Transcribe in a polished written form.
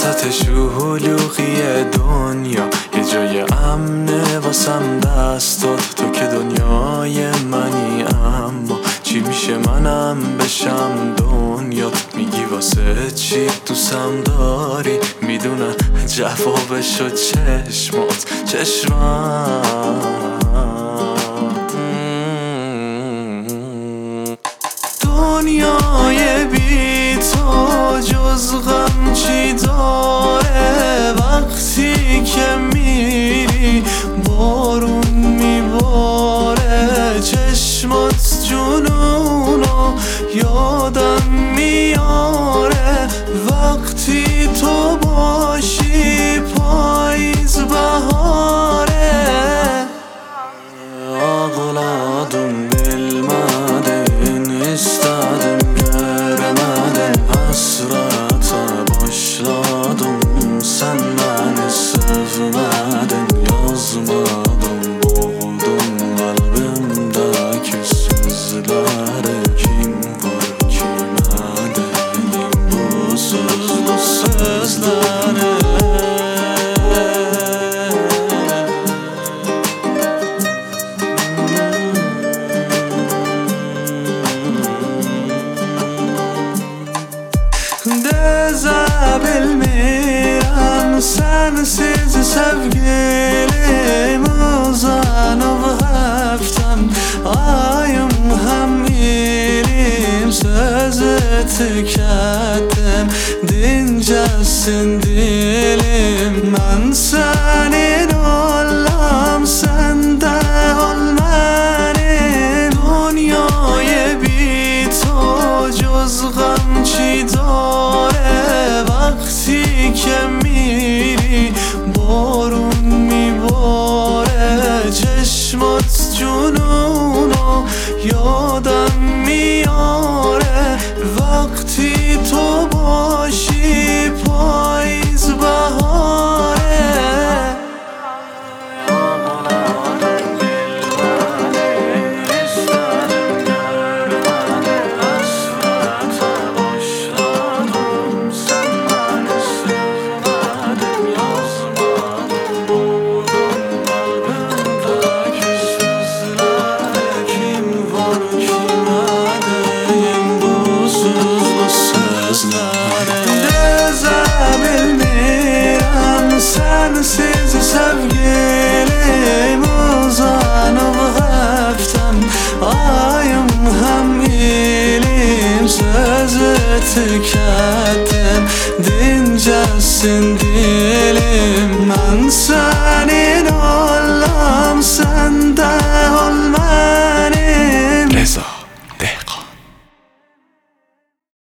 وسط شلوغی دنیا یه جای امنه واسم دستات، تو که دنیای منی. اما چی میشه منم بشم دنیات؟ میگی واسه چی دوستم داری؟ میدونن جوابشو چشمات. دنیای بی تو جز غم چی داره؟ وقتی که میری بارون میباره، چشمات جنونو یادم میاره. وقتی تو باشی پاییز بهاره. Ağladım bilmedin, istedim görmedin. Hasrata başladım, sen beni sevmedin. Yazmadım, boğuldum kalbimdeki sözleri. Kim var kime dedim bu sözlü sözleri? Bilmirəm sensiz sevgilim, uzanıb həftəm ayım həm ilim. Sözü tükətdim, dincəlsin dilim. Mən sənin olam, sən də ol mənim. Dünyaya bit o cüz غم چی داره؟ وقتی که میری بارون میباره، چشمات جنونو یادم میاره. وقتی تو باشی پاییز بهاره. Bilmirəm sensiz sevgilim, uzanıb həftəm ayım həm ilim. Sözü tükətdim, dincəlsin dilim. Mən sənin olam, sən də